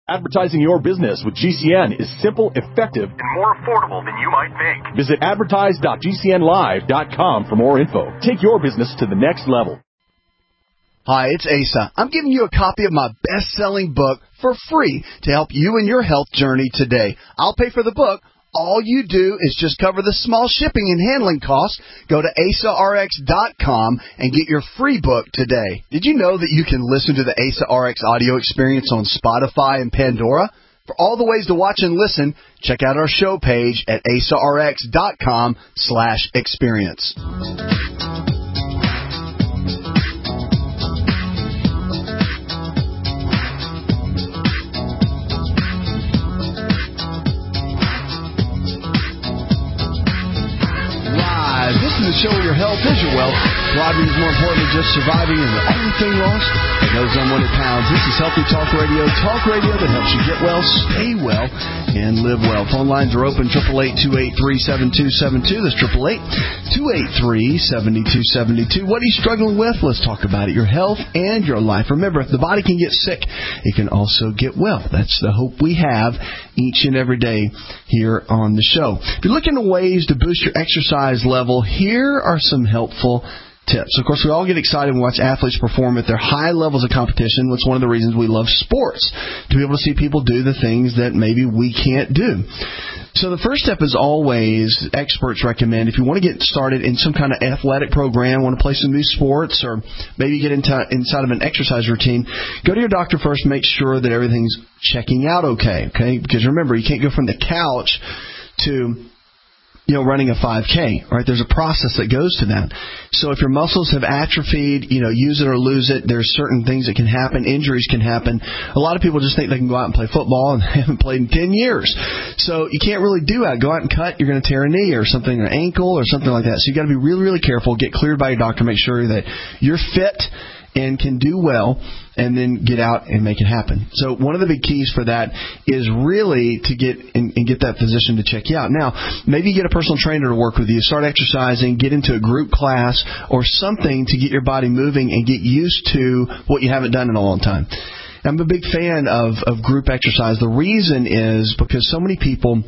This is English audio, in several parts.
Advertising your business with GCN is simple, effective, and more affordable than you might think. Visit advertise.gcnlive.com for more info. Take your business to the next level. Hi, it's Asa. I'm giving you a copy of my best-selling book for free to help you in your health journey today. I'll pay for the book. All you do is just cover the small shipping and handling costs. Go to AsaRx.com and get your free book today. Did you know that you can listen to the Asa RX audio experience on Spotify and Pandora? For all the ways to watch and listen, check out our show page at AsaRx.com/experience. This is the show where your health is your wealth. Thriving is more important than just surviving, and with everything lost, it goes unwanted pounds. This is Healthy Talk Radio that helps you get well, stay well, and live well. Phone lines are open, 888-283-7272. That's 888-283-7272. What are you struggling with? Let's talk about it. Your health and your life. Remember, if the body can get sick, it can also get well. That's the hope we have each and every day here on the show. If you're looking at ways to boost your exercise level, here are some helpful tips. Of course, we all get excited when we watch athletes perform at their high levels of competition. That's one of the reasons we love sports, to be able to see people do the things that maybe we can't do. So the first step is always, experts recommend, if you want to get started in some kind of athletic program, want to play some new sports, or maybe get inside of an exercise routine, go to your doctor first, make sure that everything's checking out okay? Because remember, you can't go from the couch to running a 5K, right? There's a process that goes to that. So if your muscles have atrophied, use it or lose it, there's certain things that can happen. Injuries can happen. A lot of people just think they can go out and play football and they haven't played in 10 years. So you can't really do that. Go out and cut, you're going to tear a knee or something, an ankle or something like that. So you got to be really, really careful. Get cleared by your doctor. Make sure that you're fit and can do well, and then get out and make it happen. So one of the big keys for that is really to get that physician to check you out. Now, maybe you get a personal trainer to work with you. Start exercising, get into a group class or something to get your body moving and get used to what you haven't done in a long time. I'm a big fan of group exercise. The reason is because so many people,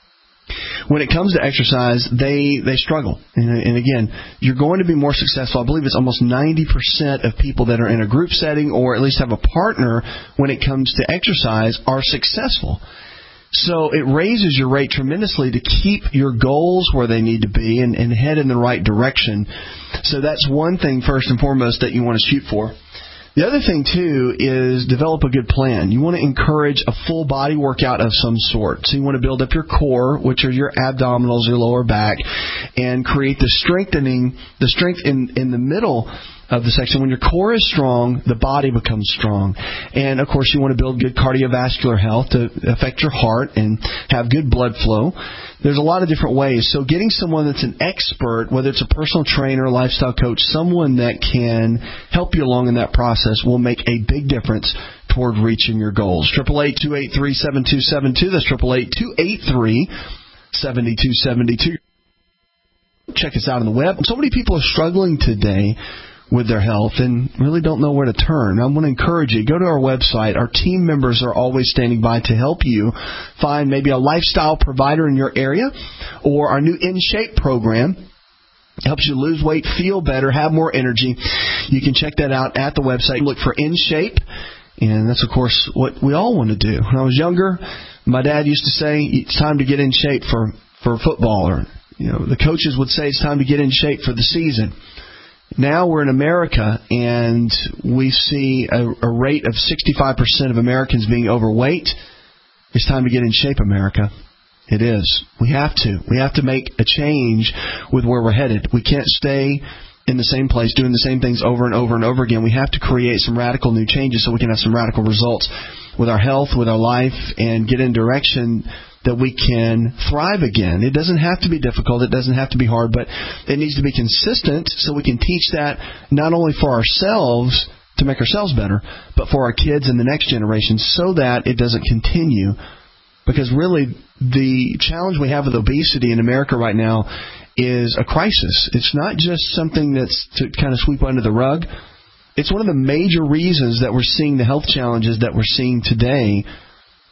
when it comes to exercise, they struggle. And again, you're going to be more successful. I believe it's almost 90% of people that are in a group setting or at least have a partner when it comes to exercise are successful. So it raises your rate tremendously to keep your goals where they need to be and head in the right direction. So that's one thing first and foremost that you want to shoot for. The other thing, too, is develop a good plan. You want to encourage a full body workout of some sort. So you want to build up your core, which are your abdominals, your lower back, and create the strength in the middle of the section. When your core is strong, the body becomes strong. And, of course, you want to build good cardiovascular health to affect your heart and have good blood flow. There's a lot of different ways. So getting someone that's an expert, whether it's a personal trainer, lifestyle coach, someone that can help you along in that process will make a big difference toward reaching your goals. 888-283-7272. That's 888-283-7272. Check us out on the web. So many people are struggling today with their health and really don't know where to turn. I want to encourage you, go to our website. Our team members are always standing by to help you find maybe a lifestyle provider in your area, or our new In Shape program. Helps you lose weight, feel better, have more energy. You can check that out at the website. Look for In Shape, and that's, of course, what we all want to do. When I was younger, my dad used to say, it's time to get in shape for football, or the coaches would say it's time to get in shape for the season. Now we're in America, and we see a rate of 65% of Americans being overweight. It's time to get in shape, America. It is. We have to. We have to make a change with where we're headed. We can't stay in the same place doing the same things over and over and over again. We have to create some radical new changes so we can have some radical results with our health, with our life, and get in direction that we can thrive again. It doesn't have to be difficult. It doesn't have to be hard, but it needs to be consistent so we can teach that not only for ourselves to make ourselves better, but for our kids and the next generation so that it doesn't continue. Because really, the challenge we have with obesity in America right now is a crisis. It's not just something that's to kind of sweep under the rug. It's one of the major reasons that we're seeing the health challenges that we're seeing today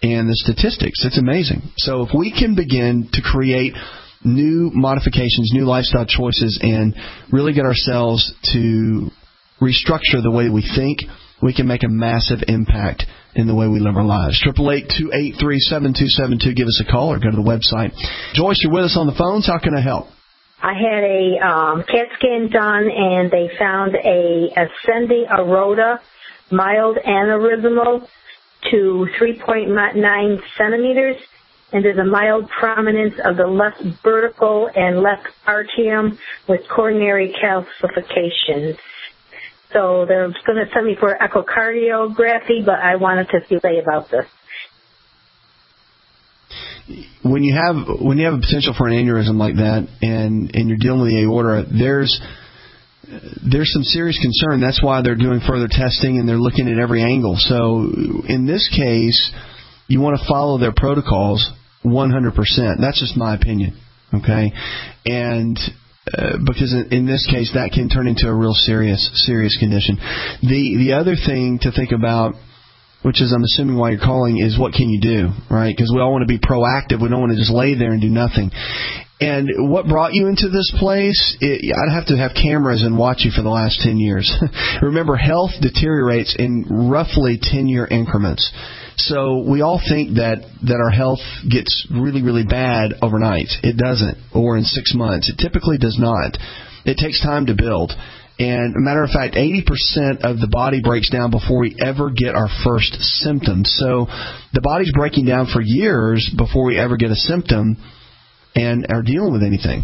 and the statistics. It's amazing. So if we can begin to create new modifications, new lifestyle choices, and really get ourselves to restructure the way we think, we can make a massive impact in the way we live our lives. 888-283-7272. Give us a call or go to the website. Joyce, you're with us on the phones. How can I help? I had a CAT scan done, and they found a ascending aorta, mild aneurysmal to 3.9 centimeters, and there's a mild prominence of the left vertical and left atrium with coronary calcifications. So they're going to send me for echocardiography, but I wanted to see about this. When you have a potential for an aneurysm like that, and you're dealing with the aorta, there's some serious concern. That's why they're doing further testing and they're looking at every angle. So in this case, you want to follow their protocols 100%. That's just my opinion, okay? And because in this case, that can turn into a real serious condition. The other thing to think about, which is I'm assuming why you're calling, is what can you do, right? Because we all want to be proactive. We don't want to just lay there and do nothing. And what brought you into this place, I'd have to have cameras and watch you for the last 10 years. Remember, health deteriorates in roughly 10-year increments. So we all think that our health gets really, really bad overnight. It doesn't, or in 6 months. It typically does not. It takes time to build. And a matter of fact, 80% of the body breaks down before we ever get our first symptom. So the body's breaking down for years before we ever get a symptom and are dealing with anything.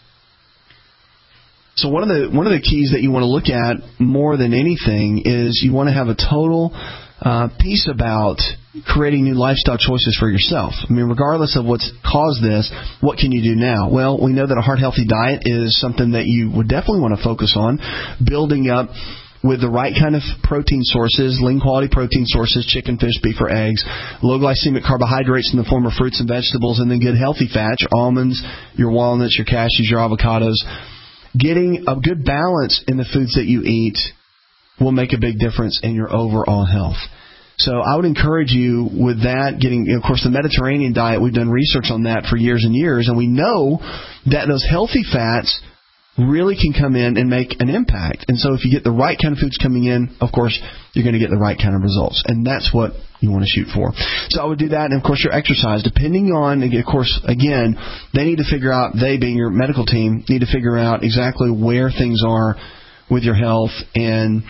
So one of the keys that you want to look at more than anything is you want to have a total piece about creating new lifestyle choices for yourself. I mean, regardless of what's caused this, what can you do now? Well, we know that a heart-healthy diet is something that you would definitely want to focus on, building up with the right kind of protein sources, lean quality protein sources, chicken, fish, beef, or eggs, low glycemic carbohydrates in the form of fruits and vegetables, and then good healthy fats, your almonds, your walnuts, your cashews, your avocados. Getting a good balance in the foods that you eat will make a big difference in your overall health. So I would encourage you with that, getting, of course, the Mediterranean diet, we've done research on that for years and years, and we know that those healthy fats really can come in and make an impact. And so if you get the right kind of foods coming in, of course, you're going to get the right kind of results. And that's what you want to shoot for. So I would do that. And, of course, your exercise, depending on, of course, again, they need to figure out, they being your medical team, need to figure out exactly where things are with your health and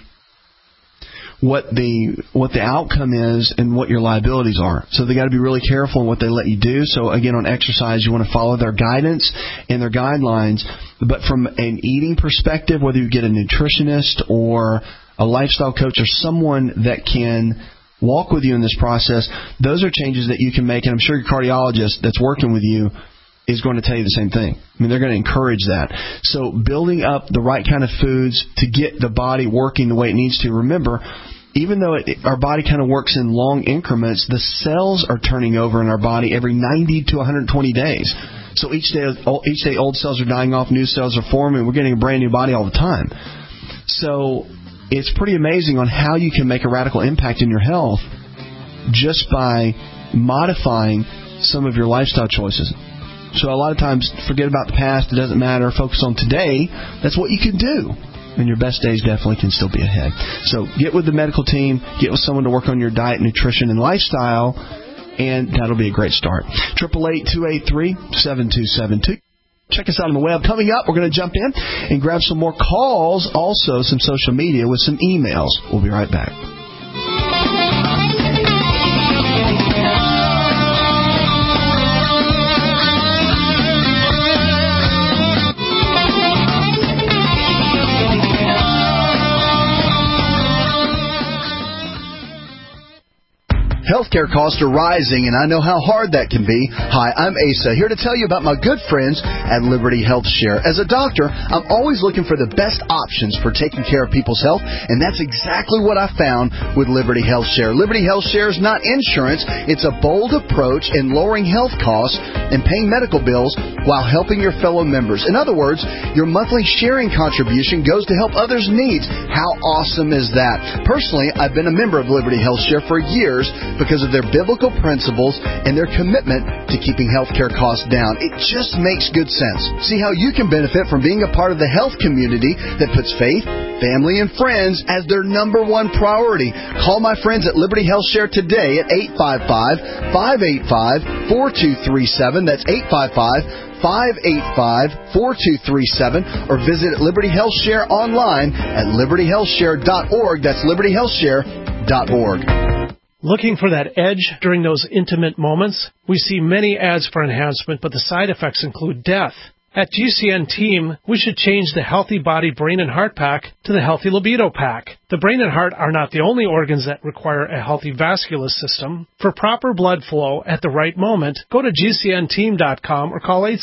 what the outcome is and what your liabilities are. So they got to be really careful in what they let you do. So again, on exercise, you want to follow their guidance and their guidelines. But from an eating perspective, whether you get a nutritionist or a lifestyle coach or someone that can walk with you in this process, those are changes that you can make. And I'm sure your cardiologist that's working with you is going to tell you the same thing. I mean, they're going to encourage that. So building up the right kind of foods to get the body working the way it needs to. Remember, even though our body kind of works in long increments, the cells are turning over in our body every 90 to 120 days. So each day old cells are dying off, new cells are forming. We're getting a brand new body all the time. So it's pretty amazing on how you can make a radical impact in your health just by modifying some of your lifestyle choices. So a lot of times, forget about the past. It doesn't matter. Focus on today. That's what you can do. And your best days definitely can still be ahead. So get with the medical team. Get with someone to work on your diet, nutrition, and lifestyle. And that'll be a great start. 888-283-7272. Check us out on the web. Coming up, we're going to jump in and grab some more calls. Also, some social media with some emails. We'll be right back. Healthcare costs are rising, and I know how hard that can be. Hi, I'm Asa, here to tell you about my good friends at Liberty Health Share. As a doctor, I'm always looking for the best options for taking care of people's health, and that's exactly what I found with Liberty Health Share. Liberty Health Share is not insurance. It's a bold approach in lowering health costs and paying medical bills while helping your fellow members. In other words, your monthly sharing contribution goes to help others' needs. How awesome is that? Personally, I've been a member of Liberty Health Share for years because because of their biblical principles and their commitment to keeping healthcare costs down. It just makes good sense. See how you can benefit from being a part of the health community that puts faith, family, and friends as their number one priority. Call my friends at Liberty Health Share today at 855-585-4237. That's 855-585-4237, or visit Liberty Health Share online at libertyhealthshare.org. That's libertyhealthshare.org. Looking for that edge during those intimate moments? We see many ads for enhancement, but the side effects include death. At GCN Team, we should change the Healthy Body, Brain, and Heart Pack to the Healthy Libido Pack. The brain and heart are not the only organs that require a healthy vascular system. For proper blood flow at the right moment, go to GCNteam.com or call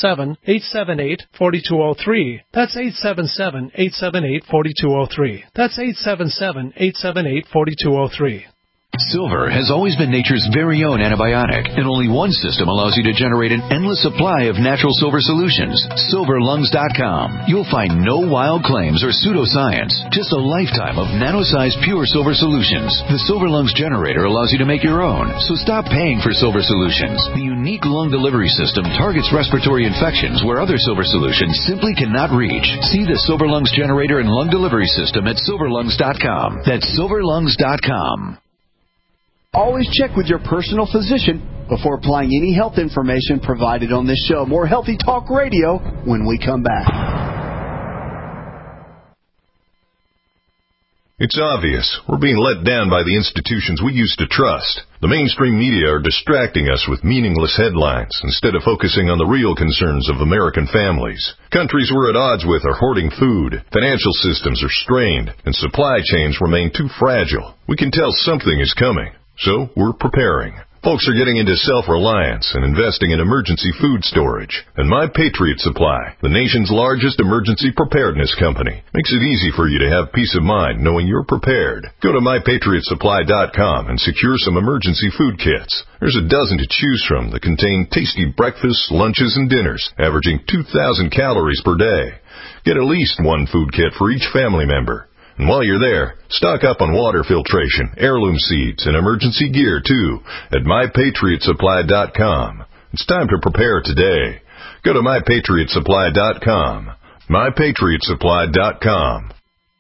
877-878-4203. That's 877-878-4203. That's 877-878-4203. Silver has always been nature's very own antibiotic, and only one system allows you to generate an endless supply of natural silver solutions. SilverLungs.com. You'll find no wild claims or pseudoscience, just a lifetime of nano-sized pure silver solutions. The Silver Lungs generator allows you to make your own, so stop paying for silver solutions. The unique lung delivery system targets respiratory infections where other silver solutions simply cannot reach. See the Silver Lungs generator and lung delivery system at SilverLungs.com. That's SilverLungs.com. Always check with your personal physician before applying any health information provided on this show. More Healthy Talk Radio when we come back. It's obvious. We're being let down by the institutions we used to trust. The mainstream media are distracting us with meaningless headlines instead of focusing on the real concerns of American families. Countries we're at odds with are hoarding food, financial systems are strained, and supply chains remain too fragile. We can tell something is coming. So we're preparing. Folks are getting into self-reliance and investing in emergency food storage. And My Patriot Supply, the nation's largest emergency preparedness company, makes it easy for you to have peace of mind knowing you're prepared. Go to MyPatriotSupply.com and secure some emergency food kits. There's a dozen to choose from that contain tasty breakfasts, lunches, and dinners, averaging 2,000 calories per day. Get at least one food kit for each family member. And while you're there, stock up on water filtration, heirloom seeds, and emergency gear, too, at MyPatriotSupply.com. It's time to prepare today. Go to MyPatriotSupply.com. MyPatriotSupply.com.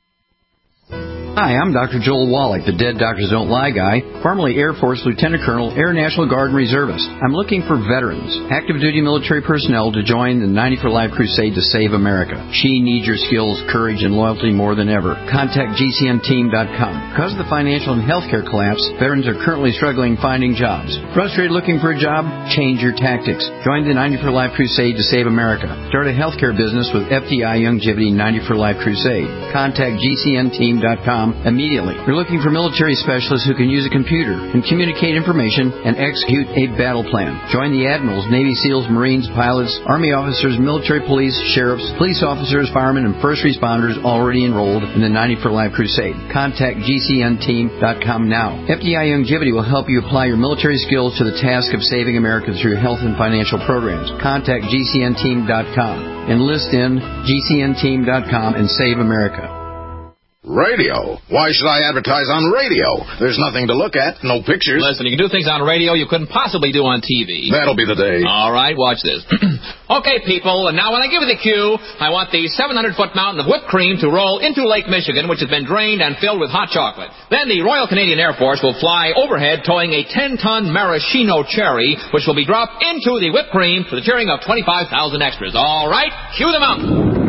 Hi, I'm Dr. Joel Wallach, the Dead Doctors Don't Lie guy, formerly Air Force Lieutenant Colonel, Air National Guard and Reservist. I'm looking for veterans, active duty military personnel to join the 90 for Life crusade to save America. She needs your skills, courage, and loyalty more than ever. Contact GCNteam.com. Because of the financial and healthcare collapse, veterans are currently struggling finding jobs. Frustrated looking for a job? Change your tactics. Join the 90 for Life crusade to save America. Start a healthcare business with FDI Youngevity 90 for Life crusade. Contact GCNteam.com immediately. We're looking for military specialists who can use a computer and communicate information and execute a battle plan. Join the admirals, Navy SEALs, Marines, pilots, Army officers, military police, sheriffs, police officers, firemen, and first responders already enrolled in the 90 for Life crusade. Contact GCNteam.com now. FDI Youngevity will help you apply your military skills to the task of saving America through health and financial programs. Contact GCNteam.com. Enlist in GCNteam.com and save America. Radio? Why should I advertise on radio? There's nothing to look at, no pictures. Listen, you can do things on radio you couldn't possibly do on TV. That'll be the day. All right, watch this. Okay, people, and now when I give you the cue, I want the 700-foot mountain of whipped cream to roll into Lake Michigan, which has been drained and filled with hot chocolate. Then the Royal Canadian Air Force will fly overhead towing a 10-ton maraschino cherry, which will be dropped into the whipped cream for the cheering of 25,000 extras. All right, cue the mountain.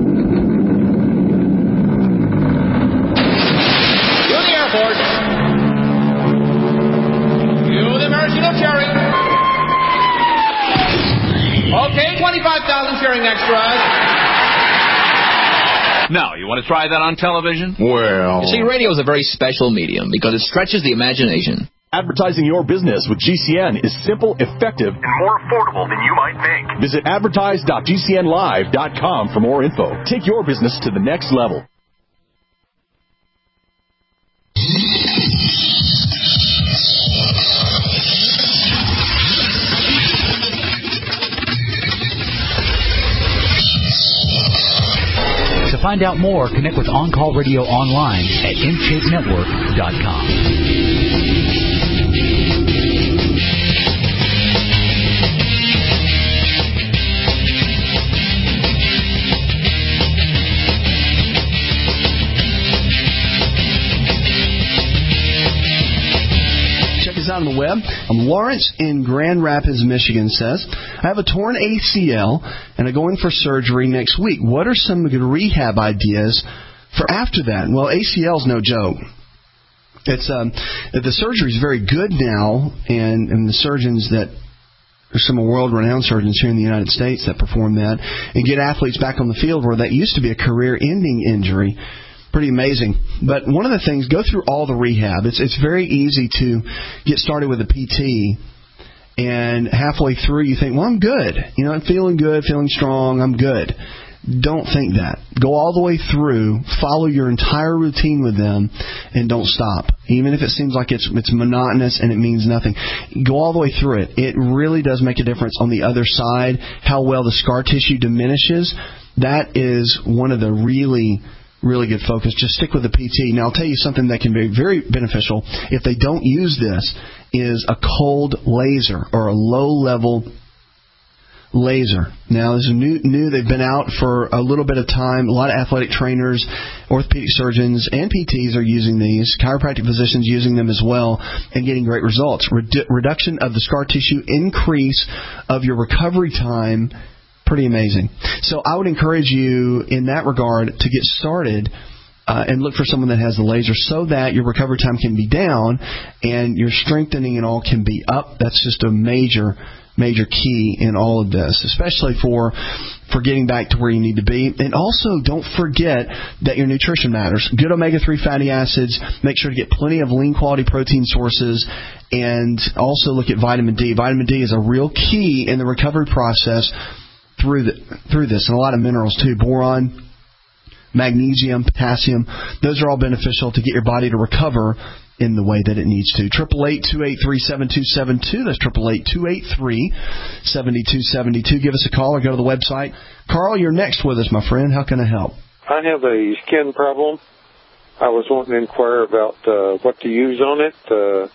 Okay, 25,000 cheering extras. Now, you want to try that on television? Well... You see, radio is a very special medium because it stretches the imagination. Advertising your business with GCN is simple, effective, and more affordable than you might think. Visit advertise.gcnlive.com for more info. Take your business to the next level. To find out more, connect with On Call Radio online at InShapeNetwork.com. On the web. Lawrence in Grand Rapids, Michigan says, I have a torn ACL and I'm going for surgery next week. What are some good rehab ideas for after that? Well, ACL's no joke. It's the surgery is very good now, and the surgeons that there's some world-renowned surgeons here in the United States that perform that and get athletes back on the field where that used to be a career-ending injury. Pretty amazing. But one of the things, go through all the rehab. It's very easy to get started with a PT, and halfway through you think, well, I'm good. You know, I'm feeling good, feeling strong, I'm good. Don't think that. Go all the way through, follow your entire routine with them, and don't stop. Even if it seems like it's monotonous and it means nothing. Go all the way through it. It really does make a difference on the other side, how well the scar tissue diminishes. That is one of the really good focus. Just stick with the PT. Now, I'll tell you something that can be very beneficial if they don't use this is a cold laser or a low-level laser. Now, this is new. They've been out for a little bit of time. A lot of athletic trainers, orthopedic surgeons, and PTs are using these. Chiropractic physicians using them as well and getting great results. Reduction of the scar tissue, increase of your recovery time. Pretty amazing. So I would encourage you in that regard to get started and look for someone that has the laser so that your recovery time can be down and your strengthening and all can be up. That's just a major key in all of this, especially for getting back to where you need to be. And also, don't forget that your nutrition matters. Good omega-3 fatty acids. Make sure to get plenty of lean quality protein sources. And also look at vitamin D. Vitamin D is a real key in the recovery process through this, and a lot of minerals too. Boron, magnesium, potassium, those are all beneficial to get your body to recover in the way that it needs to. 888-283-7272. That's 888-283-7272. Give us a call or go to the website. Carl, you're next with us, my friend. How can I help? I have a skin problem. I was wanting to inquire about what to use on it.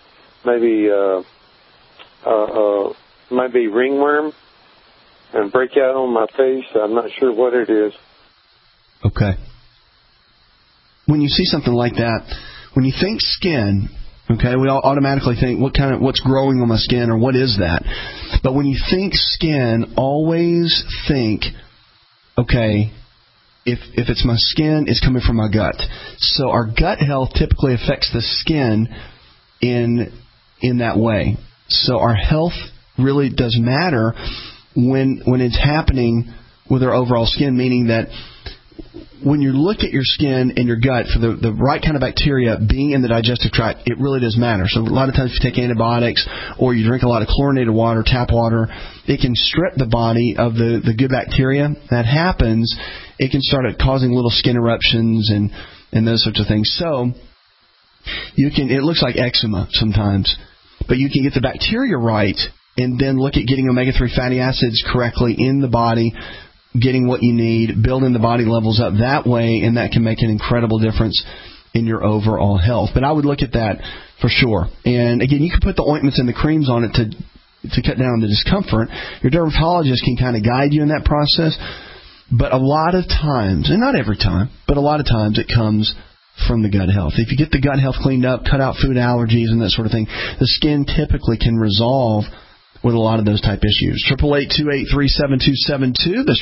Maybe ringworm and breakout on my face. I'm not sure what it is. Okay. When you see something like that, when you think skin, okay, we all automatically think what's growing on my skin or what is that? But when you think skin, always think, okay, if it's my skin, it's coming from my gut. So our gut health typically affects the skin in that way. So our health really does matter when it's happening with our overall skin, meaning that when you look at your skin and your gut for the right kind of bacteria being in the digestive tract, it really does matter. So a lot of times if you take antibiotics or you drink a lot of chlorinated water, tap water, it can strip the body of the good bacteria. That happens, it can start causing little skin eruptions and those sorts of things. So it looks like eczema sometimes, but you can get the bacteria right and then look at getting omega-3 fatty acids correctly in the body, getting what you need, building the body levels up that way, and that can make an incredible difference in your overall health. But I would look at that for sure. And again, you can put the ointments and the creams on it to cut down on the discomfort. Your dermatologist can kind of guide you in that process. But a lot of times, and not every time, but a lot of times it comes from the gut health. If you get the gut health cleaned up, cut out food allergies and that sort of thing, the skin typically can resolve with a lot of those type issues. 888-283-7272. That's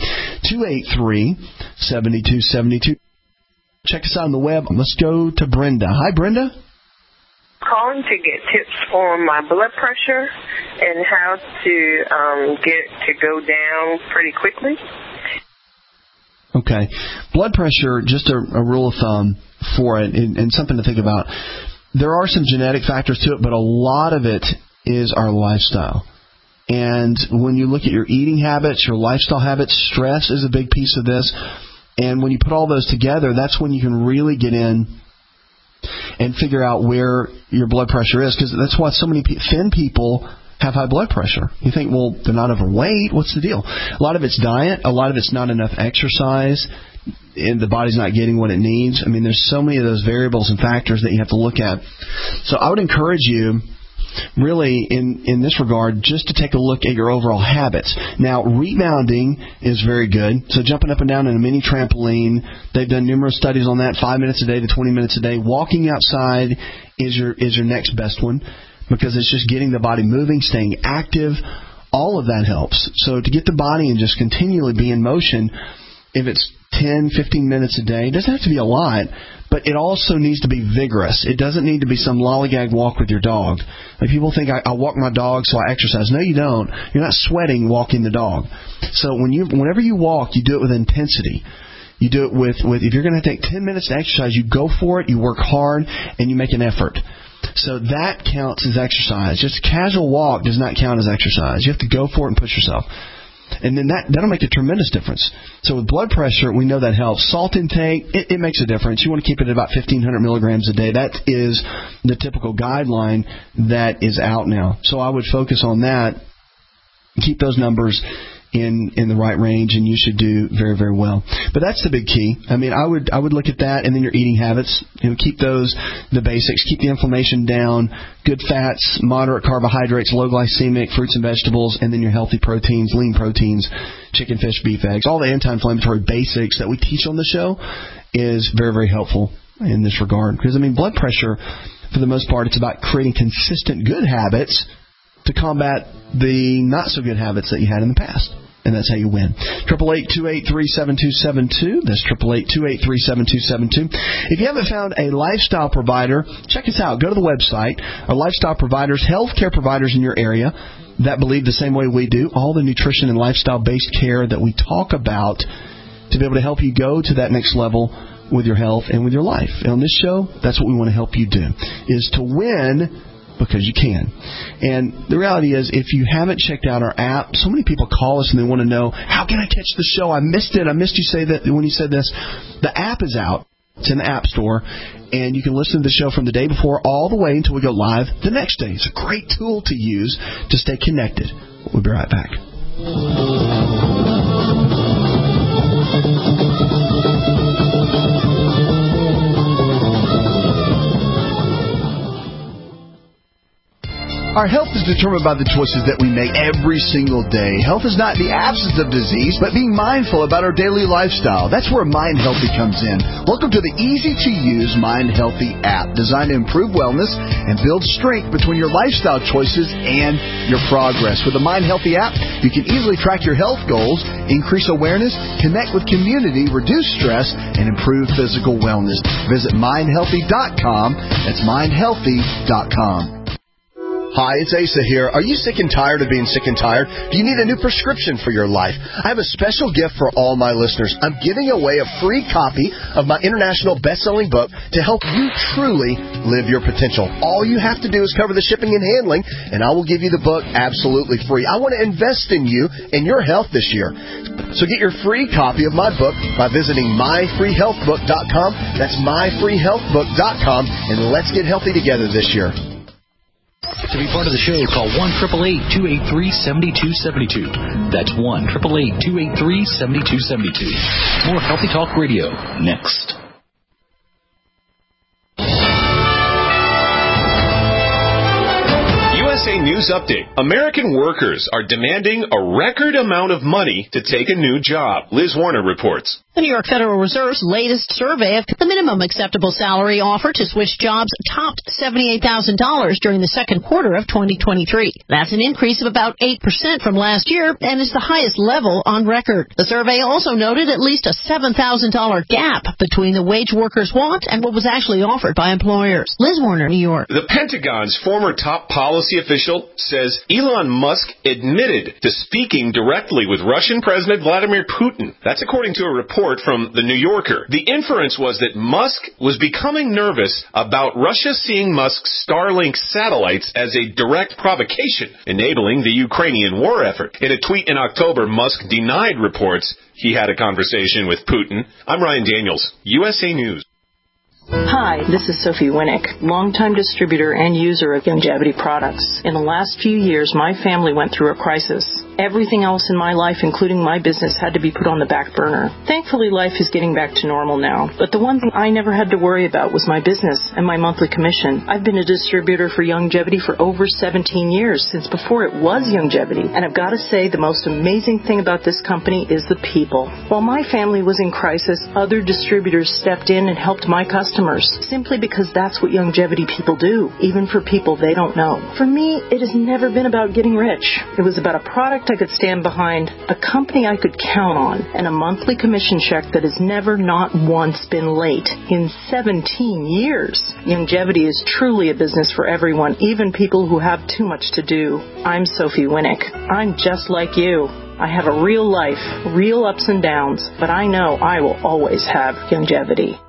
888-283-7272. Check us out on the web. Let's go to Brenda. Hi, Brenda. Calling to get tips on my blood pressure and how to get it to go down pretty quickly. Okay. Blood pressure, just a rule of thumb for it, and something to think about. There are some genetic factors to it, but a lot of it is our lifestyle. And when you look at your eating habits, your lifestyle habits, stress is a big piece of this. And when you put all those together, that's when you can really get in and figure out where your blood pressure is. Because that's why so many thin people have high blood pressure. You think, well, they're not overweight. What's the deal? A lot of it's diet. A lot of it's not enough exercise and the body's not getting what it needs. I mean, there's so many of those variables and factors that you have to look at. So I would encourage you, really, in this regard, just to take a look at your overall habits. Now, rebounding is very good. So jumping up and down in a mini trampoline, they've done numerous studies on that, 5 minutes a day to 20 minutes a day. Walking outside is your next best one, because it's just getting the body moving, staying active. All of that helps. So to get the body and just continually be in motion, if it's 10, 15 minutes a day, it doesn't have to be a lot, but it also needs to be vigorous. It doesn't need to be some lollygag walk with your dog. Like, people think I walk my dog so I exercise. No, you don't. You're not sweating walking the dog. So whenever you walk, you do it with intensity. You do it with if you're going to take 10 minutes to exercise, you go for it, you work hard, and you make an effort. So that counts as exercise. Just a casual walk does not count as exercise. You have to go for it and push yourself. And then that'll make a tremendous difference. So with blood pressure, we know that helps. Salt intake, it makes a difference. You want to keep it at about 1,500 milligrams a day. That is the typical guideline that is out now. So I would focus on that. Keep those numbers in the right range, and you should do very, very well. But that's the big key. I mean, I would look at that, and then your eating habits. Keep those the basics. Keep the inflammation down. Good fats, moderate carbohydrates, low glycemic fruits and vegetables, and then your healthy proteins, lean proteins, chicken, fish, beef, eggs. All the anti-inflammatory basics that we teach on the show is very, very helpful in this regard. Because, I mean, blood pressure, for the most part, it's about creating consistent good habits to combat the not-so-good habits that you had in the past. And that's how you win. 888-283-7272. That's 888-283-7272. If you haven't found a lifestyle provider, check us out. Go to the website. Our lifestyle providers, healthcare providers in your area that believe the same way we do, all the nutrition and lifestyle-based care that we talk about to be able to help you go to that next level with your health and with your life. And on this show, that's what we want to help you do, is to win because you can. And the reality is, if you haven't checked out our app, so many people call us and they want to know, how can I catch the show? I missed it. I missed you say that when you said this. The app is out. It's in the App Store. And you can listen to the show from the day before all the way until we go live the next day. It's a great tool to use to stay connected. We'll be right back. Our health is determined by the choices that we make every single day. Health is not the absence of disease, but being mindful about our daily lifestyle. That's where Mind Healthy comes in. Welcome to the easy-to-use Mind Healthy app, designed to improve wellness and build strength between your lifestyle choices and your progress. With the Mind Healthy app, you can easily track your health goals, increase awareness, connect with community, reduce stress, and improve physical wellness. Visit mindhealthy.com. That's mindhealthy.com. Hi, it's Asa here. Are you sick and tired of being sick and tired? Do you need a new prescription for your life? I have a special gift for all my listeners. I'm giving away a free copy of my international best-selling book to help you truly live your potential. All you have to do is cover the shipping and handling, and I will give you the book absolutely free. I want to invest in you and your health this year. So get your free copy of my book by visiting myfreehealthbook.com. That's myfreehealthbook.com, and let's get healthy together this year. To be part of the show, call 1-888-283-7272. That's 1-888-283-7272. More Healthy Talk Radio next. USA News Update. American workers are demanding a record amount of money to take a new job. Liz Warner reports. The New York Federal Reserve's latest survey of the minimum acceptable salary offer to switch jobs topped $78,000 during the second quarter of 2023. That's an increase of about 8% from last year and is the highest level on record. The survey also noted at least a $7,000 gap between the wage workers want and what was actually offered by employers. Liz Warner, New York. The Pentagon's former top policy official says Elon Musk admitted to speaking directly with Russian President Vladimir Putin. That's according to a report from The New Yorker. The inference was that Musk was becoming nervous about Russia seeing Musk's Starlink satellites as a direct provocation, enabling the Ukrainian war effort. In a tweet in October, Musk denied reports he had a conversation with Putin. I'm Ryan Daniels, USA News. Hi, this is Sophie Winnick, longtime distributor and user of Youngevity products. In the last few years, my family went through a crisis. everything else in my life, including my business, had to be put on the back burner. Thankfully, life is getting back to normal now. But the one thing I never had to worry about was my business and my monthly commission. I've been a distributor for Youngevity for over 17 years, since before it was Youngevity. And I've got to say, the most amazing thing about this company is the people. While my family was in crisis, other distributors stepped in and helped my customers, simply because that's what Youngevity people do, even for people they don't know. For me, it has never been about getting rich. It was about a product I could stand behind, a company I could count on, and a monthly commission check that has never not once been late in 17 years. Youngevity is truly a business for everyone, even people who have too much to do. I'm Sophie Winnick. I'm just like you. I have a real life, real ups and downs, but I know I will always have Youngevity.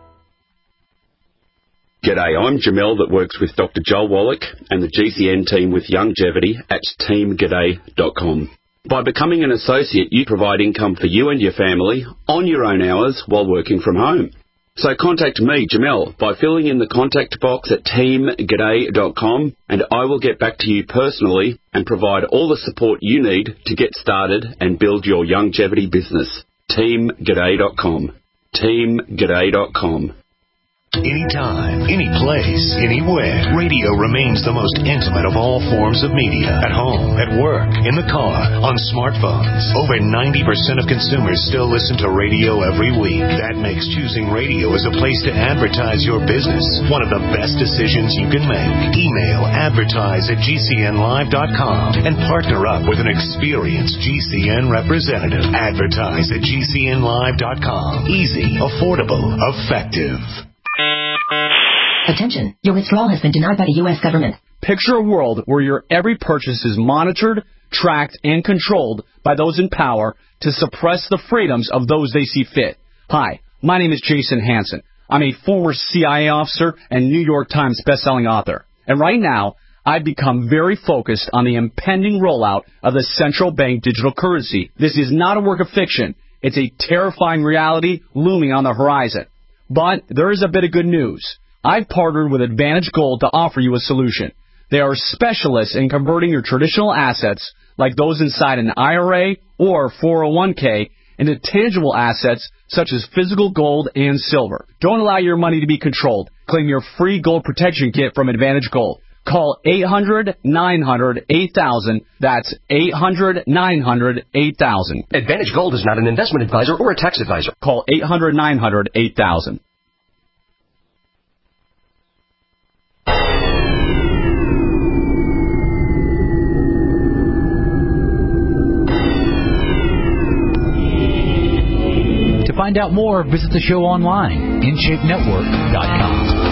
G'day, I'm Jamel that works with Dr. Joel Wallach and the GCN team with Youngevity at teamg'day.com. By becoming an associate, you provide income for you and your family on your own hours while working from home. So contact me, Jamel, by filling in the contact box at teamg'day.com, and I will get back to you personally and provide all the support you need to get started and build your Youngevity business. teamg'day.com. teamg'day.com. Anytime, any place, anywhere, radio remains the most intimate of all forms of media. At home, at work, in the car, on smartphones. Over 90% of consumers still listen to radio every week. That makes choosing radio as a place to advertise your business one of the best decisions you can make. Email advertise@gcnlive.com and partner up with an experienced GCN representative. Advertise at gcnlive.com. Easy, affordable, effective. Attention, your withdrawal has been denied by the U.S. government. Picture a world where your every purchase is monitored, tracked, and controlled by those in power to suppress the freedoms of those they see fit. Hi, my name is Jason Hansen. I'm a former CIA officer and New York Times bestselling author. And right now, I've become very focused on the impending rollout of the central bank digital currency. This is not a work of fiction. It's a terrifying reality looming on the horizon. But there is a bit of good news. I've partnered with Advantage Gold to offer you a solution. They are specialists in converting your traditional assets, like those inside an IRA or 401k, into tangible assets such as physical gold and silver. Don't allow your money to be controlled. Claim your free gold protection kit from Advantage Gold. Call 800-900-8000. That's 800-900-8000. Advantage Gold is not an investment advisor or a tax advisor. Call 800-900-8000. To find out more, visit the show online, InShapeNetwork.com.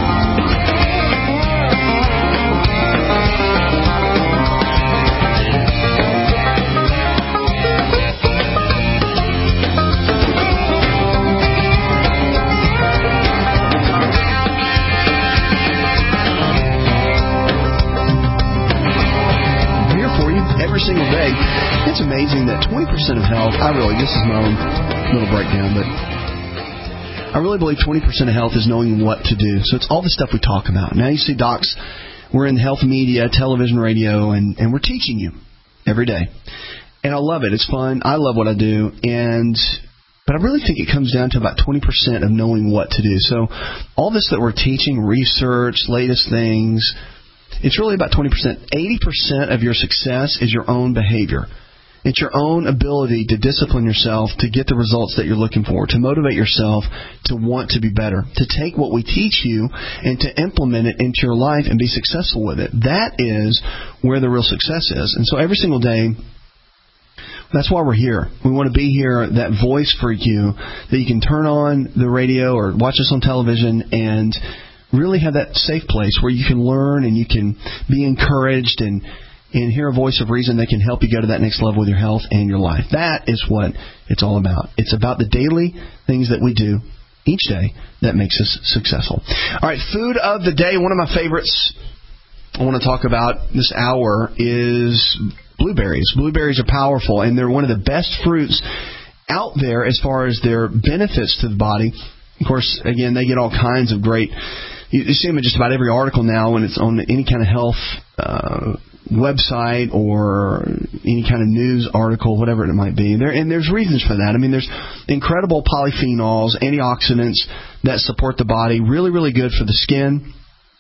Single day. It's amazing that 20% of health, this is my own little breakdown, but I really believe 20% of health is knowing what to do. So it's all the stuff we talk about. Now you see docs, we're in health media, television, radio, and we're teaching you every day. And I love it. It's fun. I love what I do. But I really think it comes down to about 20% of knowing what to do. So all this that we're teaching, research, latest things, it's really about 20%. 80% of your success is your own behavior. It's your own ability to discipline yourself to get the results that you're looking for, to motivate yourself to want to be better, to take what we teach you and to implement it into your life and be successful with it. That is where the real success is. And so every single day, that's why we're here. We want to be here, that voice for you, that you can turn on the radio or watch us on television and really have that safe place where you can learn and you can be encouraged and hear a voice of reason that can help you go to that next level with your health and your life. That is what it's all about. It's about the daily things that we do each day that makes us successful. All right, food of the day. One of my favorites I want to talk about this hour is blueberries. Blueberries are powerful, and they're one of the best fruits out there as far as their benefits to the body. Of course, again, they get all kinds of great... You see them in just about every article now when it's on any kind of health website or any kind of news article, whatever it might be. And there's reasons for that. I mean, there's incredible polyphenols, antioxidants that support the body, really, really good for the skin.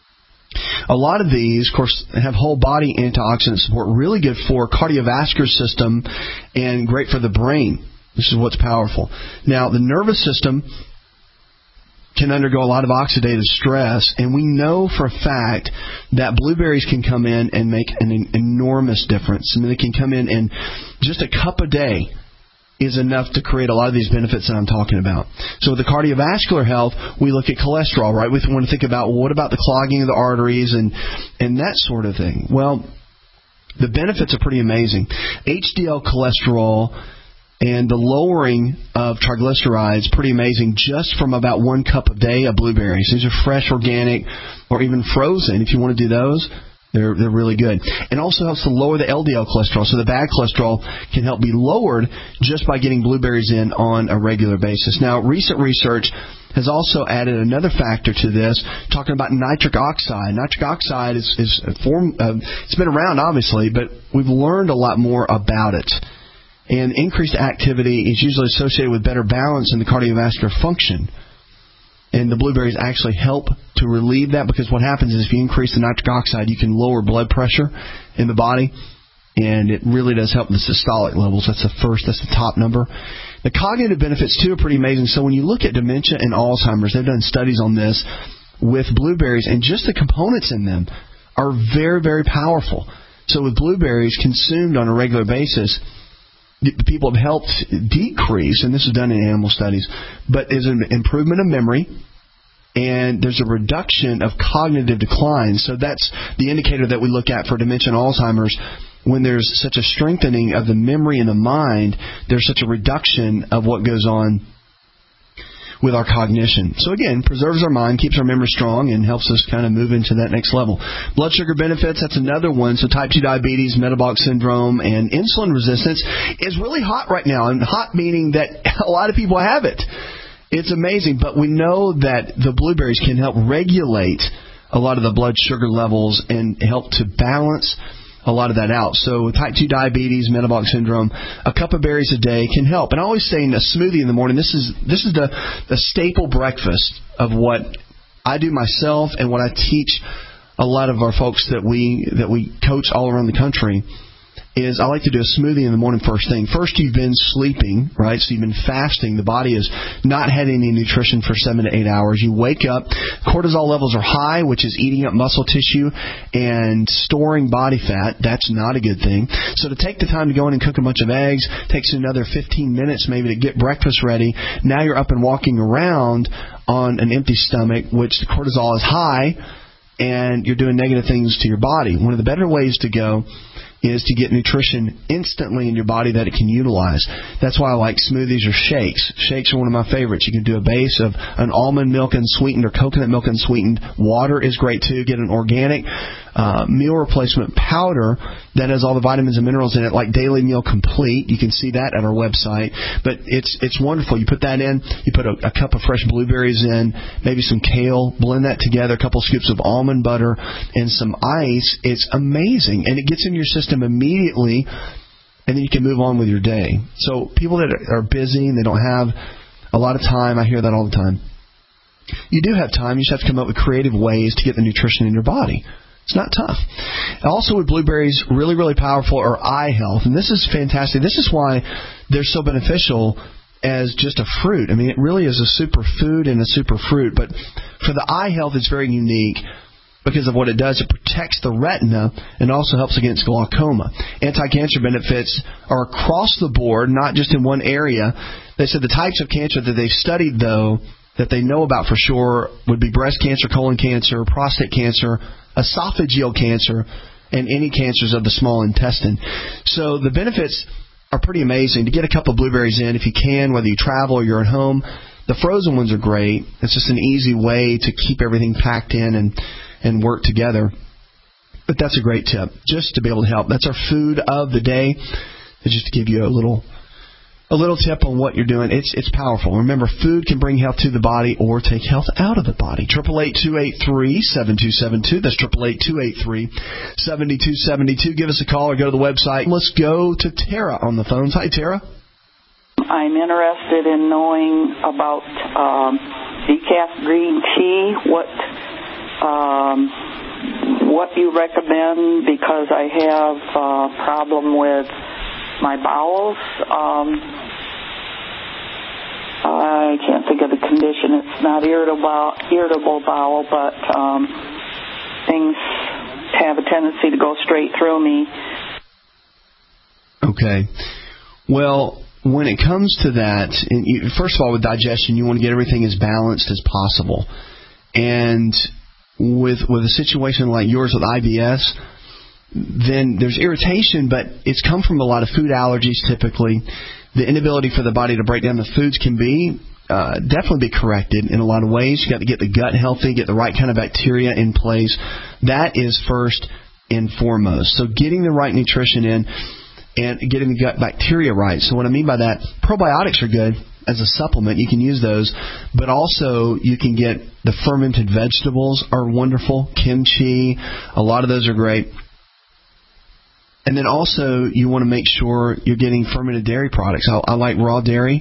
A lot of these, of course, have whole body antioxidant support, really good for cardiovascular system and great for the brain. This is what's powerful. Now, the nervous system can undergo a lot of oxidative stress, and we know for a fact that blueberries can come in and make an enormous difference. I mean, they can come in and just a cup a day is enough to create a lot of these benefits that I'm talking about. So with the cardiovascular health, we look at cholesterol, right? We want to think about, well, what about the clogging of the arteries and that sort of thing? Well, the benefits are pretty amazing. HDL cholesterol and the lowering of triglycerides, pretty amazing, just from about 1 cup a day of blueberries. These are fresh, organic, or even frozen. If you want to do those, they're really good. It also helps to lower the LDL cholesterol, so the bad cholesterol can help be lowered just by getting blueberries in on a regular basis. Now, recent research has also added another factor to this, talking about nitric oxide. Nitric oxide is a form of, it's been around, obviously, but we've learned a lot more about it. And increased activity is usually associated with better balance in the cardiovascular function. And the blueberries actually help to relieve that, because what happens is if you increase the nitric oxide, you can lower blood pressure in the body. And it really does help the systolic levels. That's the top number. The cognitive benefits, too, are pretty amazing. So when you look at dementia and Alzheimer's, they've done studies on this with blueberries, and just the components in them are very, very powerful. So with blueberries consumed on a regular basis, people have helped decrease, and this is done in animal studies, but there's an improvement of memory, and there's a reduction of cognitive decline. So that's the indicator that we look at for dementia and Alzheimer's. When there's such a strengthening of the memory and the mind, there's such a reduction of what goes on with our cognition. So again, preserves our mind, keeps our memory strong, and helps us kind of move into that next level. Blood sugar benefits, that's another one. So type 2 diabetes, metabolic syndrome, and insulin resistance is really hot right now. And hot meaning that a lot of people have it. It's amazing. But we know that the blueberries can help regulate a lot of the blood sugar levels and help to balance a lot of that out. So type 2 diabetes, metabolic syndrome, a cup of berries a day can help. And I always say in a smoothie in the morning, this is the staple breakfast of what I do myself and what I teach a lot of our folks that we coach all around the country. Is I like to do a smoothie in the morning first thing. First, you've been sleeping, right? So you've been fasting. The body has not had any nutrition for 7 to 8 hours. You wake up, cortisol levels are high, which is eating up muscle tissue and storing body fat. That's not a good thing. So to take the time to go in and cook a bunch of eggs takes another 15 minutes maybe to get breakfast ready. Now you're up and walking around on an empty stomach, which the cortisol is high, and you're doing negative things to your body. One of the better ways to go is to get nutrition instantly in your body that it can utilize. That's why I like smoothies or shakes. Shakes are one of my favorites. You can do a base of an almond milk unsweetened or coconut milk unsweetened. Water is great too. Get an organic meal replacement powder that has all the vitamins and minerals in it, like Daily Meal Complete. You can see that at our website. But it's wonderful. You put that in. You put a cup of fresh blueberries in, maybe some kale. Blend that together. A couple scoops of almond butter and some ice. It's amazing, and it gets in your system immediately, and then you can move on with your day. So people that are busy and they don't have a lot of time, I hear that all the time. You do have time. You just have to come up with creative ways to get the nutrition in your body. It's not tough. Also with blueberries, really, really powerful are eye health. And this is fantastic. This is why they're so beneficial as just a fruit. I mean, it really is a superfood and a superfruit. But for the eye health, it's very unique because of what it does. It protects the retina and also helps against glaucoma. Anti-cancer benefits are across the board, not just in one area. They said the types of cancer that they've studied, though, that they know about for sure would be breast cancer, colon cancer, prostate cancer, esophageal cancer, and any cancers of the small intestine. So the benefits are pretty amazing. To get a cup of blueberries in, if you can, whether you travel or you're at home, the frozen ones are great. It's just an easy way to keep everything packed in and work together. But that's a great tip, just to be able to help. That's our food of the day. Just to give you a little A little tip on what you're doing. It's powerful. Remember, food can bring health to the body or take health out of the body. 888-283-7272. That's 888-283-7272. Give us a call or go to the website. Let's go to Tara on the phones. Hi, Tara. I'm interested in knowing about decaf green tea. What you recommend, because I have a problem with my bowels. I can't think of the condition. It's not irritable bowel, but things have a tendency to go straight through me. Okay. Well, when it comes to that, first of all, with digestion, you want to get everything as balanced as possible. And with a situation like yours with IBS, then there's irritation, but it's come from a lot of food allergies typically. The inability for the body to break down the foods can be definitely be corrected in a lot of ways. You've got to get the gut healthy, get the right kind of bacteria in place. That is first and foremost. So getting the right nutrition in and getting the gut bacteria right. So what I mean by that, probiotics are good as a supplement. You can use those. But also you can get the fermented vegetables are wonderful. Kimchi, a lot of those are great. And then also you want to make sure you're getting fermented dairy products. I like raw dairy.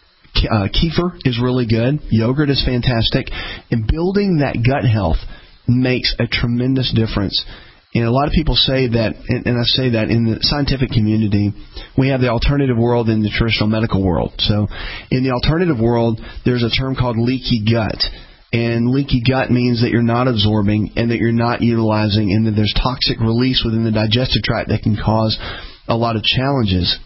Kefir is really good. Yogurt is fantastic. And building that gut health makes a tremendous difference. And a lot of people say that, and I say that in the scientific community, we have the alternative world and the traditional medical world. So in the alternative world, there's a term called leaky gut. And leaky gut means that you're not absorbing and that you're not utilizing, and that there's toxic release within the digestive tract that can cause a lot of challenges.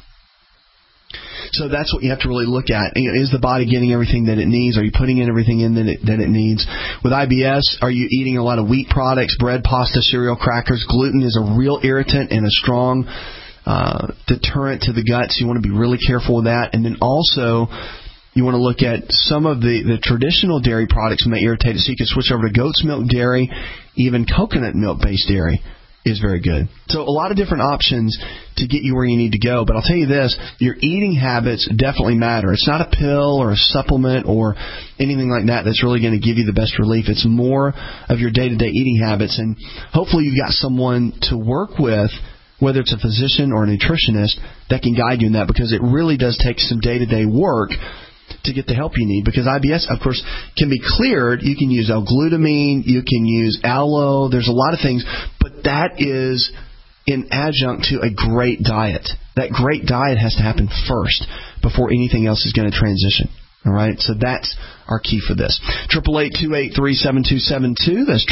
So that's what you have to really look at. Is the body getting everything that it needs? Are you putting in everything in that it needs? With IBS, are you eating a lot of wheat products, bread, pasta, cereal, crackers? Gluten is a real irritant and a strong deterrent to the gut, so you want to be really careful with that. And then also, you want to look at some of the traditional dairy products may irritate it, so you can switch over to goat's milk dairy. Even coconut milk-based dairy is very good. So a lot of different options to get you where you need to go. But I'll tell you this, your eating habits definitely matter. It's not a pill or a supplement or anything like that that's really going to give you the best relief. It's more of your day-to-day eating habits. And hopefully you've got someone to work with, whether it's a physician or a nutritionist, that can guide you in that, because it really does take some day-to-day work to get the help you need, because IBS, of course, can be cleared. You can use L-glutamine, you can use aloe, there's a lot of things, but that is in adjunct to a great diet. That great diet has to happen first before anything else is going to transition. All right, so that's our key for this. 888-283-7272. That's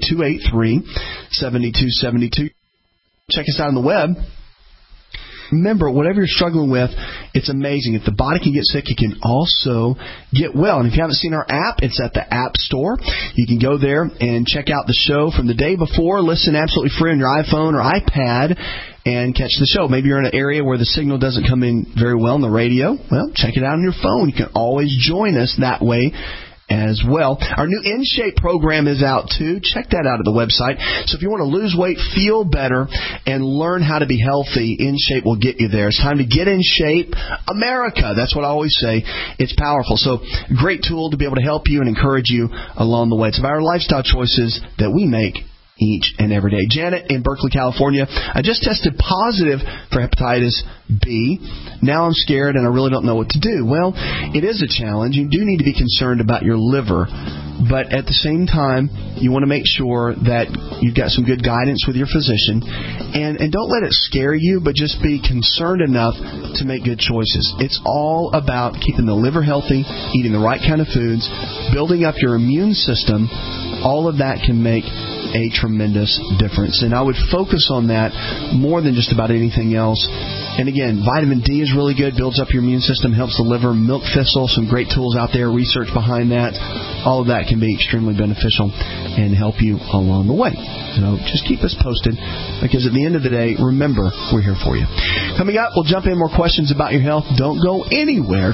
888-283-7272. Check us out on the web. Remember, whatever you're struggling with, it's amazing. If the body can get sick, it can also get well. And if you haven't seen our app, it's at the App Store. You can go there and check out the show from the day before. Listen absolutely free on your iPhone or iPad and catch the show. Maybe you're in an area where the signal doesn't come in very well on the radio. Well, check it out on your phone. You can always join us that way as well. Our new InShape program is out too. Check that out at the website. So if you want to lose weight, feel better, and learn how to be healthy, InShape will get you there. It's time to get in shape, America. That's what I always say. It's powerful. So great tool to be able to help you and encourage you along the way. It's about our lifestyle choices that we make each and every day. Janet in Berkeley, California. I just tested positive for hepatitis B. Now I'm scared and I really don't know what to do. Well, it is a challenge. You do need to be concerned about your liver. But at the same time, you want to make sure that you've got some good guidance with your physician. And don't let it scare you, but just be concerned enough to make good choices. It's all about keeping the liver healthy, eating the right kind of foods, building up your immune system. All of that can make a tremendous difference. And I would focus on that more than just about anything else. And again, vitamin D is really good, builds up your immune system, helps the liver. Milk thistle, some great tools out there, research behind that. All of that can be extremely beneficial and help you along the way. So just keep us posted, because at the end of the day, remember, we're here for you. Coming up, we'll jump in more questions about your health. Don't go anywhere.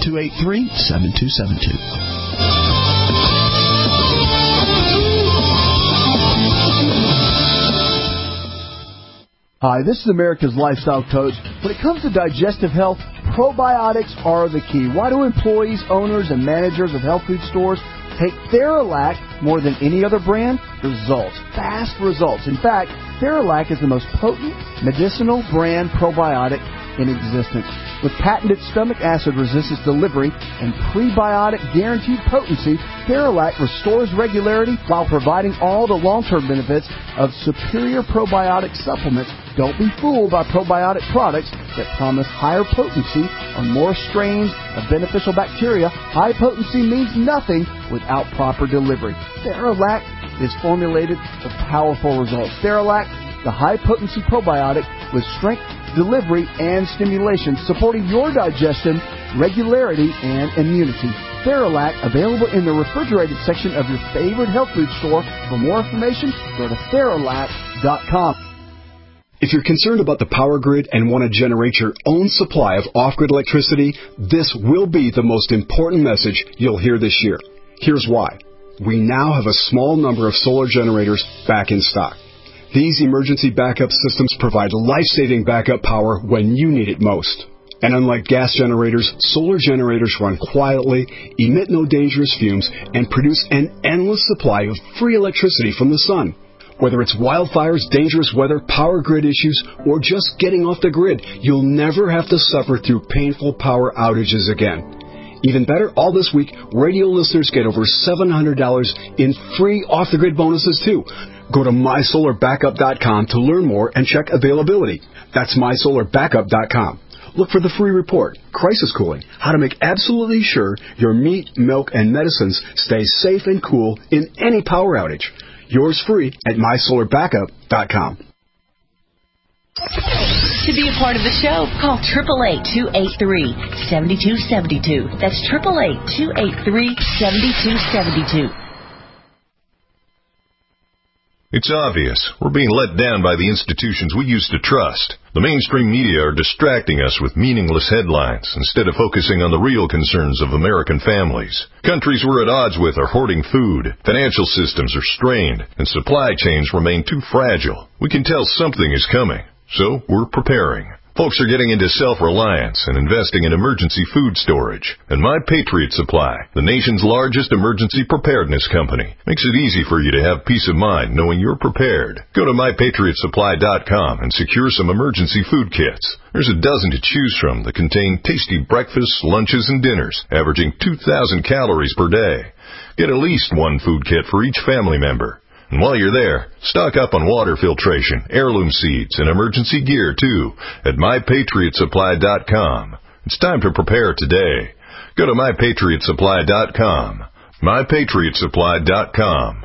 888-283-7272. Hi, this is America's Lifestyle Coach. When it comes to digestive health, probiotics are the key. Why do employees, owners, and managers of health food stores take Theralac more than any other brand? Results. Fast results. In fact, Theralac is the most potent medicinal brand probiotic in existence. With patented stomach acid resistance delivery and prebiotic guaranteed potency, Theralac restores regularity while providing all the long-term benefits of superior probiotic supplements. Don't be fooled by probiotic products that promise higher potency or more strains of beneficial bacteria. High potency means nothing without proper delivery. Theralac is formulated for powerful results. Theralac, the high-potency probiotic with strength, delivery, and stimulation, supporting your digestion, regularity, and immunity. Theralac, available in the refrigerated section of your favorite health food store. For more information, go to Theralac.com. If you're concerned about the power grid and want to generate your own supply of off-grid electricity, this will be the most important message you'll hear this year. Here's why. We now have a small number of solar generators back in stock. These emergency backup systems provide life-saving backup power when you need it most. And unlike gas generators, solar generators run quietly, emit no dangerous fumes, and produce an endless supply of free electricity from the sun. Whether it's wildfires, dangerous weather, power grid issues, or just getting off the grid, you'll never have to suffer through painful power outages again. Even better, all this week, radio listeners get over $700 in free off-the-grid bonuses, too. Go to MySolarBackup.com to learn more and check availability. That's MySolarBackup.com. Look for the free report, Crisis Cooling, how to make absolutely sure your meat, milk, and medicines stay safe and cool in any power outage. Yours free at MySolarBackup.com. To be a part of the show, call 888-283-7272. That's 888-283-7272. It's obvious. We're being let down by the institutions we used to trust. The mainstream media are distracting us with meaningless headlines instead of focusing on the real concerns of American families. Countries we're at odds with are hoarding food, financial systems are strained, and supply chains remain too fragile. We can tell something is coming, so we're preparing. Folks are getting into self-reliance and investing in emergency food storage. And My Patriot Supply, the nation's largest emergency preparedness company, makes it easy for you to have peace of mind knowing you're prepared. Go to MyPatriotSupply.com and secure some emergency food kits. There's a dozen to choose from that contain tasty breakfasts, lunches, and dinners, averaging 2,000 calories per day. Get at least one food kit for each family member. And while you're there, stock up on water filtration, heirloom seeds, and emergency gear, too, at MyPatriotSupply.com. It's time to prepare today. Go to MyPatriotSupply.com. MyPatriotSupply.com.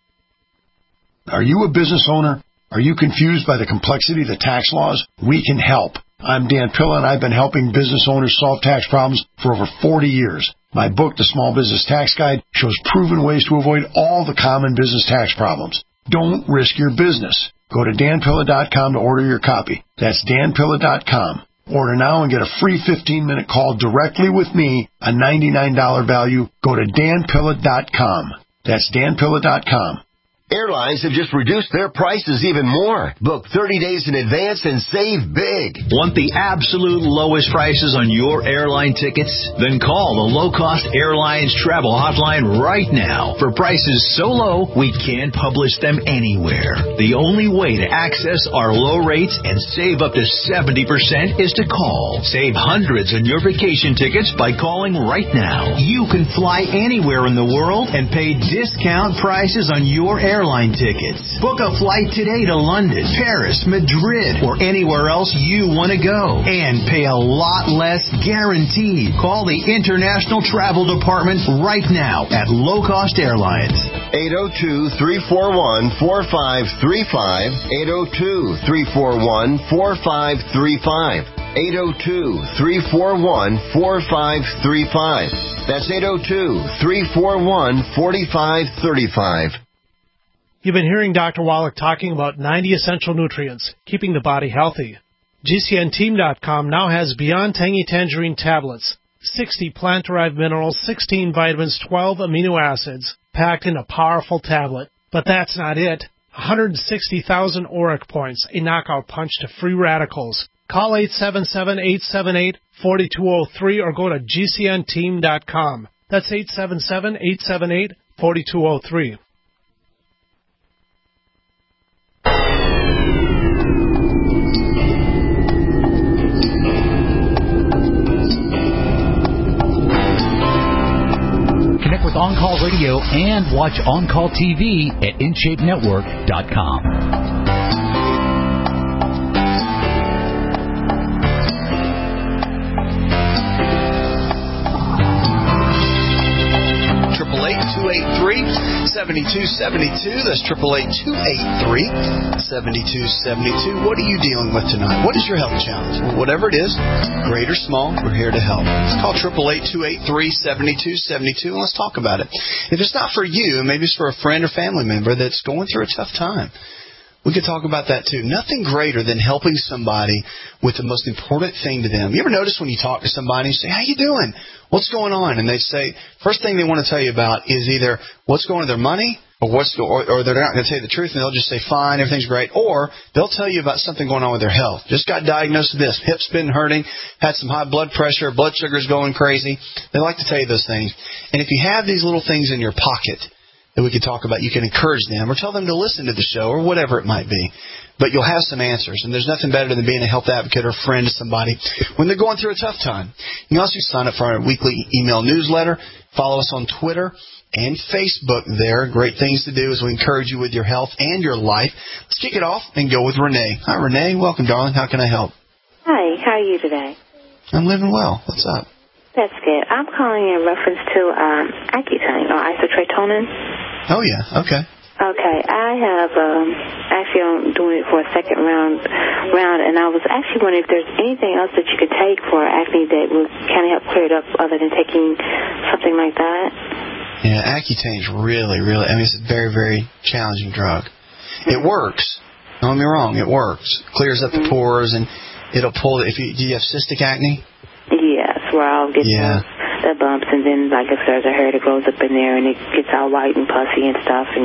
Are you a business owner? Are you confused by the complexity of the tax laws? We can help. I'm Dan Pilla, and I've been helping business owners solve tax problems for over 40 years. My book, The Small Business Tax Guide, shows proven ways to avoid all the common business tax problems. Don't risk your business. Go to danpilla.com to order your copy. That's danpilla.com. Order now and get a free 15-minute call directly with me, a $99 value. Go to danpilla.com. That's danpilla.com. Airlines have just reduced their prices even more. Book 30 days in advance and save big. Want the absolute lowest prices on your airline tickets? Then call the Low Cost Airlines Travel Hotline right now. For prices so low, we can't publish them anywhere. The only way to access our low rates and save up to 70% is to call. Save hundreds on your vacation tickets by calling right now. You can fly anywhere in the world and pay discount prices on your airline tickets. Book a flight today to London, Paris, Madrid, or anywhere else you want to go. And pay a lot less guaranteed. Call the International Travel Department right now at Low Cost Airlines. 802-341-4535. 802-341-4535. 802-341-4535. That's 802-341-4535. You've been hearing Dr. Wallach talking about 90 essential nutrients, keeping the body healthy. GCNteam.com now has Beyond Tangy Tangerine tablets, 60 plant-derived minerals, 16 vitamins, 12 amino acids, packed in a powerful tablet. But that's not it. 160,000 auric points, a knockout punch to free radicals. Call 877-878-4203 or go to GCNteam.com. That's 877-878-4203. Connect with On Call Radio and watch On Call TV at InShapeNetwork.com. That's 888-283-7272. What are you dealing with tonight? What is your health challenge? Well, whatever it is, great or small, we're here to help. Call 888-283-7272 and let's talk about it. If it's not for you, maybe it's for a friend or family member that's going through a tough time. We could talk about that too. Nothing greater than helping somebody with the most important thing to them. You ever notice when you talk to somebody and you say, "How you doing? What's going on?" And they say, first thing they want to tell you about is either what's going on with their money or they're not going to tell you the truth and they'll just say, "Fine, everything's great." Or they'll tell you about something going on with their health. Just got diagnosed with this. Hip's been hurting, had some high blood pressure, blood sugar's going crazy. They like to tell you those things. And if you have these little things in your pocket that we could talk about, you can encourage them or tell them to listen to the show or whatever it might be. But you'll have some answers, and there's nothing better than being a health advocate or friend to somebody when they're going through a tough time. You can also sign up for our weekly email newsletter. Follow us on Twitter and Facebook there. Great things to do as we encourage you with your health and your life. Let's kick it off and go with Renee. Hi, Renee. Welcome, darling. How can I help? Hi. How are you today? I'm living well. What's up? That's good. I'm calling in reference to Accutane or isotretinoin. Oh, yeah. Okay. Okay. I have actually I'm doing it for a second round, and I was actually wondering if there's anything else that you could take for acne that would kind of help clear it up other than taking something like that. Yeah, Accutane's really, I mean, it's a very, very challenging drug. It works. Don't get me wrong. It works. Clears up the pores, and it'll pull it. Do you have cystic acne? Yes, where I'll get the bumps, and then like if there's a hair that grows up in there, and it gets all white and puffy and stuff, and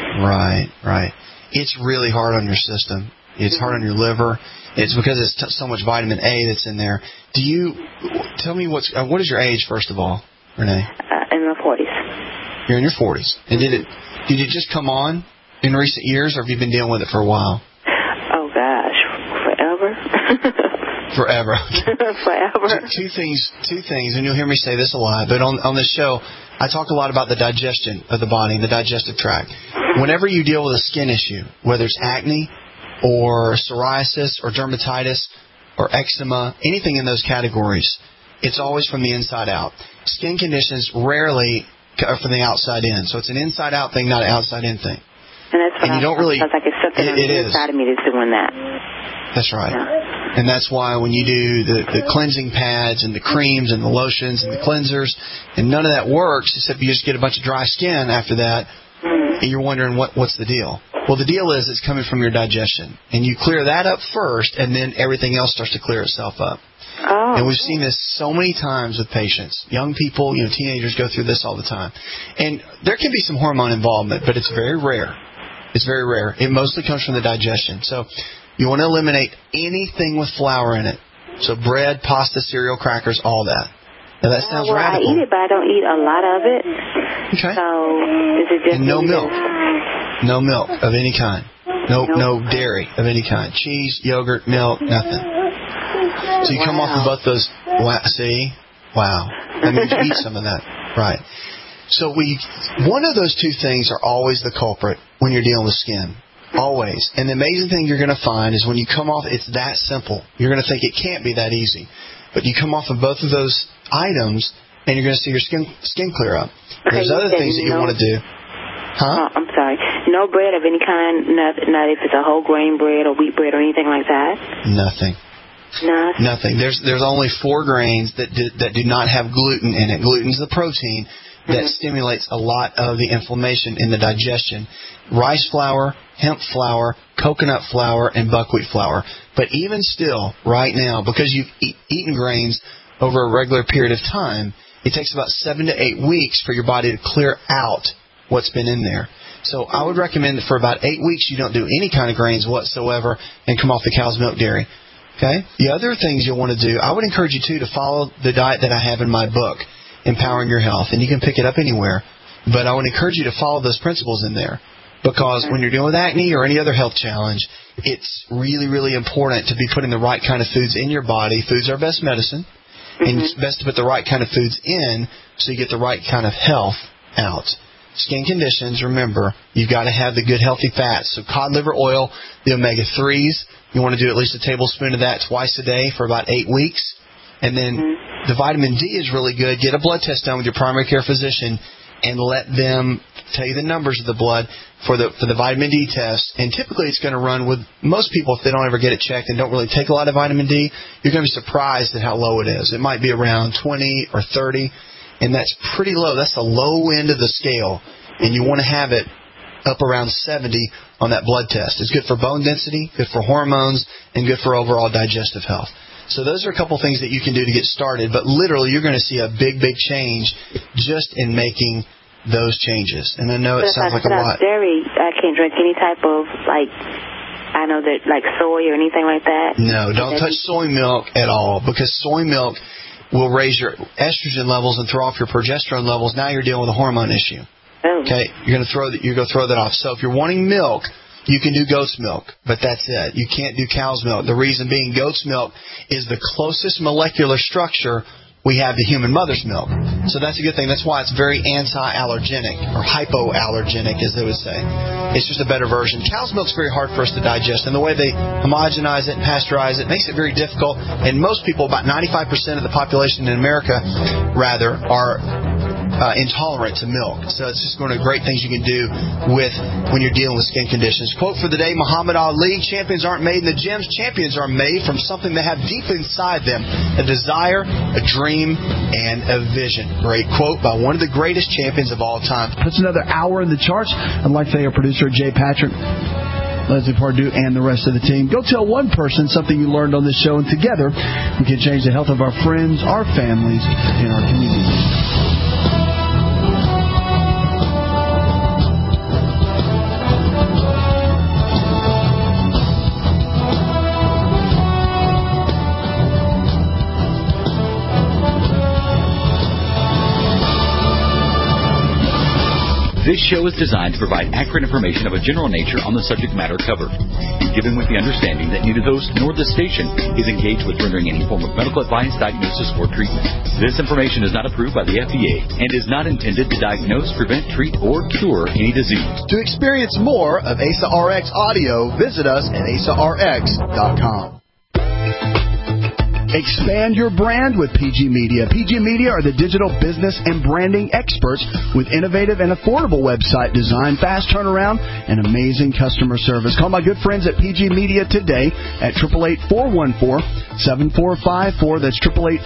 Right. It's really hard on your system. It's hard on your liver. It's because it's so much vitamin A that's in there. Do you tell me what is your age first of all, Renee? In my 40s. You're in your 40s, and did it just come on in recent years, or have you been dealing with it for a while? Oh gosh, forever. Forever. Forever. Two things, and you'll hear me say this a lot, but on this show, I talk a lot about the digestion of the body, the digestive tract. Whenever you deal with a skin issue, whether it's acne or psoriasis or dermatitis or eczema, anything in those categories, it's always from the inside out. Skin conditions rarely are from the outside in, so it's an inside-out thing, not an outside-in thing. And that's what you don't really. It's like it's something on the inside of me that's doing that. That's right. And that's why when you do the cleansing pads and the creams and the lotions and the cleansers, and none of that works except you just get a bunch of dry skin after that, and you're wondering what's the deal. Well, the deal is it's coming from your digestion. And you clear that up first, and then everything else starts to clear itself up. Oh. And we've seen this so many times with patients. Young people, teenagers go through this all the time. And there can be some hormone involvement, but it's very rare. It's very rare. It mostly comes from the digestion. So you want to eliminate anything with flour in it. So bread, pasta, cereal, crackers, all that. Now that sounds radical. I eat it, but I don't eat a lot of it. Okay. So is it just... And no milk. No milk of any kind. No dairy of any kind. Cheese, yogurt, milk, nothing. So you come off of both those. See? Wow. That means you eat some of that. Right. So one of those two things are always the culprit when you're dealing with skin. Always. And the amazing thing you're going to find is when you come off, it's that simple. You're going to think it can't be that easy. But you come off of both of those items, and you're going to see your skin clear up. Okay, there's other things that you want to do. Huh? I'm sorry. No bread of any kind, not if it's a whole grain bread or wheat bread or anything like that? Nothing. Nothing. There's only 4 grains that do not have gluten in it. Gluten's the protein that stimulates a lot of the inflammation in the digestion. Rice flour, hemp flour, coconut flour, and buckwheat flour. But even still, right now, because you've eaten grains over a regular period of time, it takes about 7 to 8 weeks for your body to clear out what's been in there. So I would recommend that for about 8 weeks you don't do any kind of grains whatsoever and come off the cow's milk dairy. Okay? The other things you'll want to do, I would encourage you, too, to follow the diet that I have in my book, Empowering Your Health. And you can pick it up anywhere. But I would encourage you to follow those principles in there. Because when you're dealing with acne or any other health challenge, it's really, really important to be putting the right kind of foods in your body. Foods are best medicine. And it's best to put the right kind of foods in so you get the right kind of health out. Skin conditions, remember, you've got to have the good healthy fats. So cod liver oil, the omega-3s, you want to do at least a tablespoon of that twice a day for about 8 weeks. And then the vitamin D is really good. Get a blood test done with your primary care physician and let them tell you the numbers of the blood for the vitamin D test. And typically it's going to run with most people, if they don't ever get it checked and don't really take a lot of vitamin D, you're going to be surprised at how low it is. It might be around 20 or 30, and that's pretty low. That's the low end of the scale, and you want to have it up around 70 on that blood test. It's good for bone density, good for hormones, and good for overall digestive health. So those are a couple things that you can do to get started, but literally you're going to see a big, big change just in making those changes. And I know it sounds like a lot. Dairy, I can't drink any type of, I know that, soy or anything like that. No, don't touch soy milk at all, because soy milk will raise your estrogen levels and throw off your progesterone levels. Now you're dealing with a hormone issue. Oh. Okay, you're going to throw that off. So if you're wanting milk, you can do goat's milk, but that's it. You can't do cow's milk. The reason being, goat's milk is the closest molecular structure we have to human mother's milk. So that's a good thing. That's why it's very anti-allergenic, or hypoallergenic, as they would say. It's just a better version. Cow's milk's very hard for us to digest, and the way they homogenize it and pasteurize it makes it very difficult. And most people, about 95% of the population in America, are intolerant to milk. So it's just one of the great things you can do when you're dealing with skin conditions. Quote for the day, Muhammad Ali, champions aren't made in the gyms. Champions are made from something they have deep inside them, a desire, a dream, and a vision. Great quote by one of the greatest champions of all time. That's another hour in the charts. I'd like to thank our producer, Jay Patrick, Leslie Pardue, and the rest of the team. Go tell one person something you learned on this show, and together we can change the health of our friends, our families, and our communities. This show is designed to provide accurate information of a general nature on the subject matter covered, given with the understanding that neither host nor the station is engaged with rendering any form of medical advice, diagnosis, or treatment. This information is not approved by the FDA and is not intended to diagnose, prevent, treat, or cure any disease. To experience more of ASA RX audio, visit us at asarx.com. Expand your brand with PG Media. PG Media are the digital business and branding experts with innovative and affordable website design, fast turnaround, and amazing customer service. Call my good friends at PG Media today at 888-414-7454. That's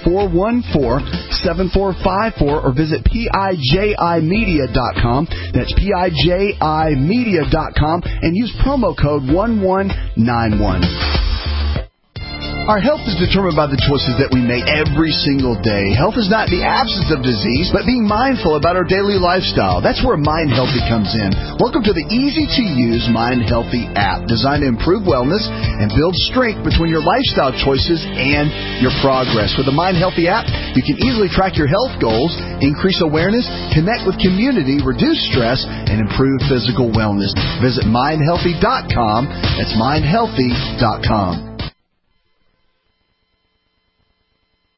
888-414-7454, or visit PIJImedia.com. That's PIJImedia.com, and use promo code 1191. Our health is determined by the choices that we make every single day. Health is not the absence of disease, but being mindful about our daily lifestyle. That's where Mind Healthy comes in. Welcome to the easy-to-use Mind Healthy app, designed to improve wellness and build strength between your lifestyle choices and your progress. With the Mind Healthy app, you can easily track your health goals, increase awareness, connect with community, reduce stress, and improve physical wellness. Visit mindhealthy.com. That's mindhealthy.com.